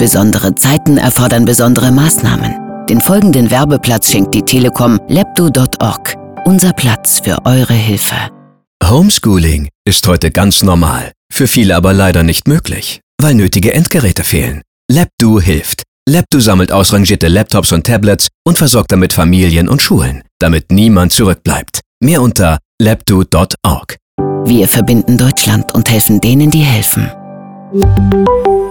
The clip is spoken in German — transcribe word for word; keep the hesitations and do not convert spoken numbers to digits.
Besondere Zeiten erfordern besondere Maßnahmen. Den folgenden Werbeplatz schenkt die Telekom lepdo punkt org. Unser Platz für eure Hilfe. Homeschooling ist heute ganz normal, für viele aber leider nicht möglich, weil nötige Endgeräte fehlen. Lepdo hilft. Lepdo sammelt ausrangierte Laptops und Tablets und versorgt damit Familien und Schulen, damit niemand zurückbleibt. Mehr unter lepdo punkt org. Wir verbinden Deutschland und helfen denen, die helfen.